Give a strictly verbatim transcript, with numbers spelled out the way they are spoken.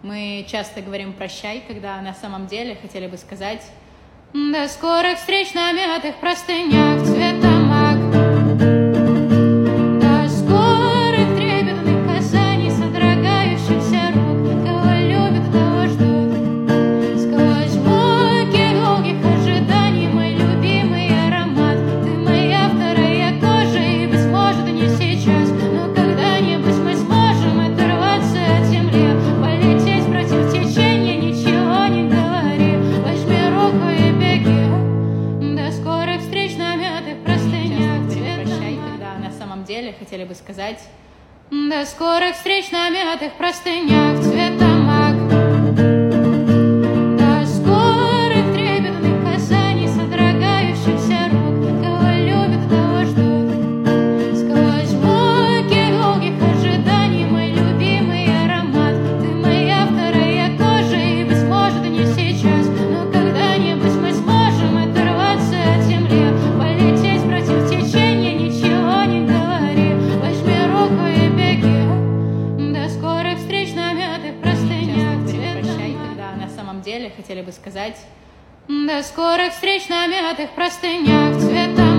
Мы часто говорим «прощай», когда на самом деле хотели бы сказать «до скорых встреч на мятых простынях цвета мак». До скорых трепетных касаний, содрогающихся рук, кого любят, того ждут. Сквозь муки долгих ожиданий мой любимый аромат. Ты моя вторая кожа, и, быть может, не сейчас, но когда-нибудь мы сможем оторваться от земли, полететь против течения, ничего не говори. Возьми руку и беги. До скорых встреч на мятых простынях цвета мак. Когда на самом деле хотели бы сказать до скорых встреч на мятых простынях цвета мак. До скорых трепетных касаний, содрогающихся рук, кого любят, того ждут. Сквозь муки долгих ожиданий мой любимый аромат. Ты моя вторая кожа, и, быть может, не сейчас, но когда-нибудь мы сможем оторваться от земли, полететь против течения, ничего не говори. Возьми руку и беги. До скорых встреч на мятых простынях цвета мак. Когда на самом деле хотели бы сказать до скорых встреч на мятых простынях цвета